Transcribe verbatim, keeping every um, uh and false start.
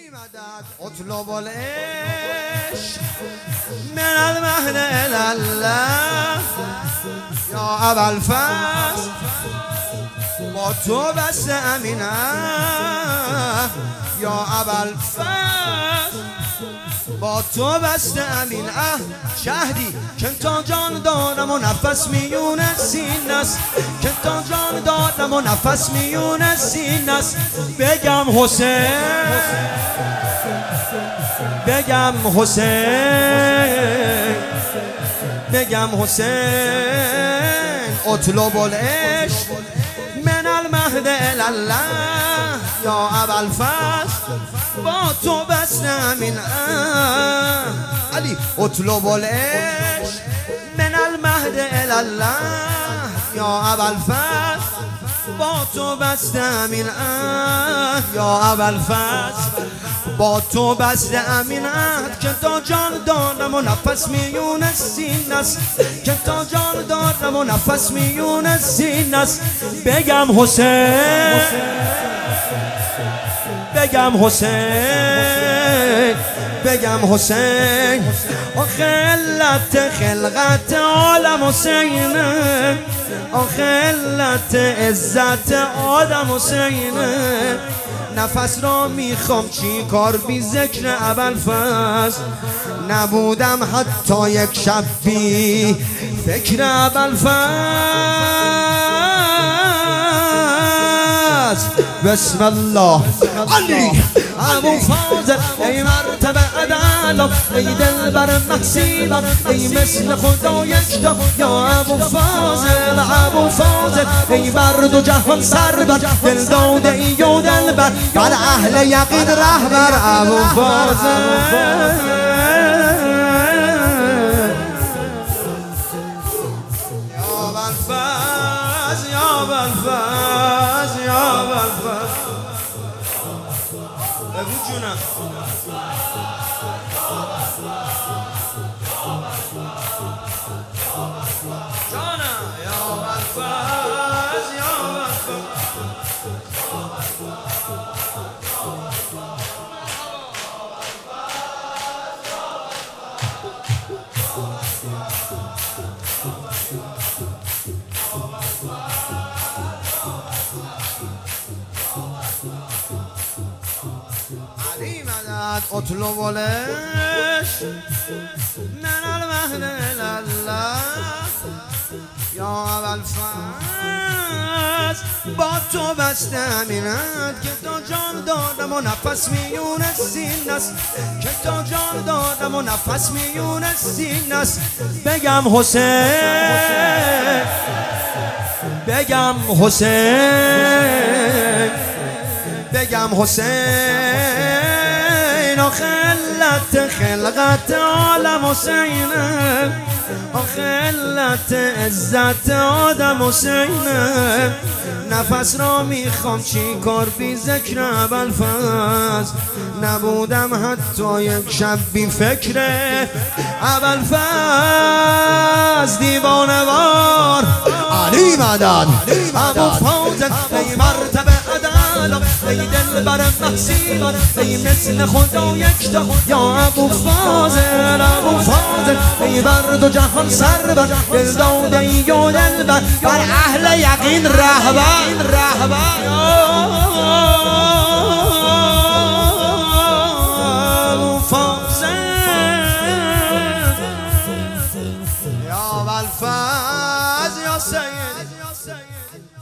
علی مدد اطلب العشق من المهد الله یا ابوالفضل با تو بسته امینه یا ابوالفضل با تو بسته امینه شهدی که تا جان دارم و نفس میون سینه است که تا جان دارم و نفس میون سینه است بگم حسین بگم حسین بگم حسین اطلب العشق من المهد الله یا ابوالفضل با تو بسته امینه علی اطلب العشق من المهد الله یا ابوالفضل با تو بسته امینه یا ابوالفضل با تو بسته امینه که تا جان دارم و نفس میون سینه است که تا جان دارم و نفس میون سینه است بگم حسین بگم حسین بگم حسین خلت خلقت عالم حسینه خلت عزت آدم حسینه نفس را میخوام چی کار بی ذکر ابوالفضل نبودم حتی یک شب بی فکر ابوالفضل بسم الله علی ابوالفضل ای مرتبه عدالت ای دل بر محسیبت ای مثل خدا یکتا یا ابوالفضل ابوالفضل ای بر دو جهان سر بر دل داده ای و دل بر بر اهل یقین رهبر ابوالفضل بگو جونم جانم یا ابوالفضل یا علی مدد اطلب العشق من المهد الله یا ابوالفضل با تو بسته امینه که تا جان دادم و نفس میون سینه است که تا جان دادم و نفس میون سینه است بگم حسین بگم حسین بگم حسین خلت خلقت عالم حسینه خلت عزت آدم حسینه نفس را میخوام چی کار بی ذکر ابوالفضل نبودم حتی یک شب بی فکر ابوالفضل دیوانه وار علی مدد ابوالفضل ای مرتبه عدالت ای دل بر محسیبت ای مثل خدا یکتا یا ابوالفضل ابوالفضل ای بر دو جهان سر بر دل داده ای و دل بر بر اهل یقین رهبر ابوالفضل یا ابوالفضل یا سید